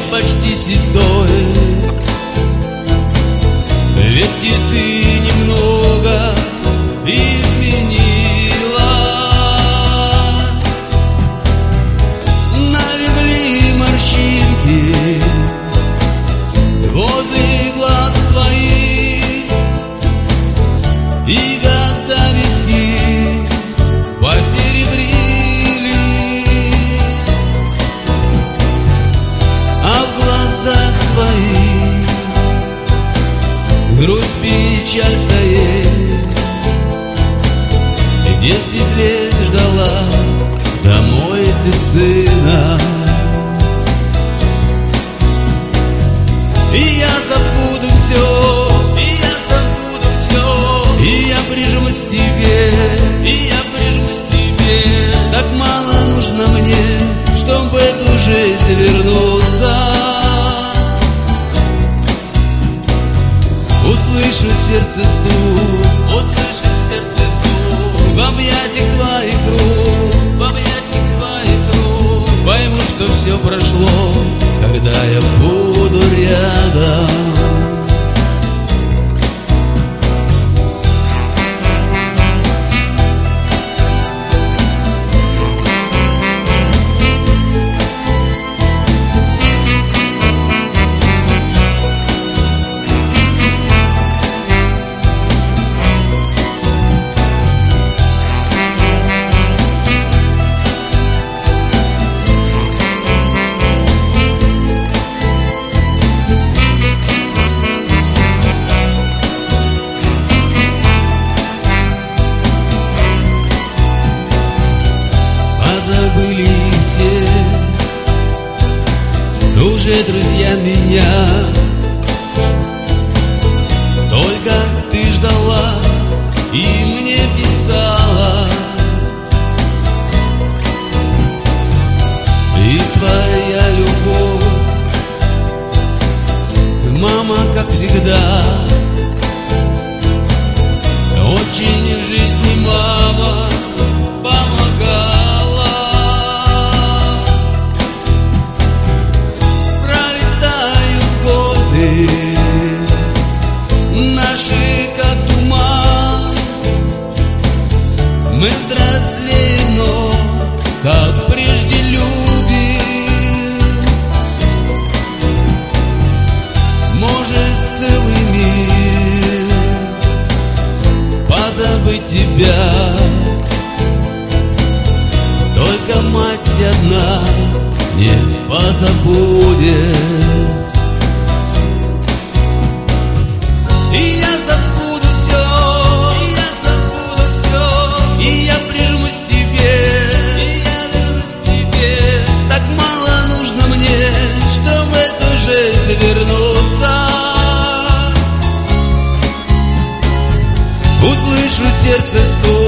почти седой, ведь и ты немного изменила. Налегли морщинки возле глаз твоих, и года виски посеребрили, а в глазах твоих грусть, печаль стоит. 10 лет ждала домой ты сына, и я забуду все, и я забуду все, и я прижмусь к тебе, и я прижмусь к тебе. Так мало нужно мне, чтобы в эту жизнь вернуться. Услышу сердце стук, услышу сердце стук, в объятиях твоих рук, в объятиях твоих рук. Пойму, что все прошло, когда я буду рядом. Забыли все уже друзья меня, только ты ждала и мне писала, и твоя любовь, мама, как всегда, очень в жизни мама помогала. Наши как туман, мы взрослеем, но как прежде любим. Может, целый мир позабыть тебя, только мать одна не позабудет. И я забуду все, и я забуду все, и я прижмусь к тебе, и я вернусь к тебе. Так мало нужно мне, чтобы в эту жизнь вернуться. Услышу сердце стук,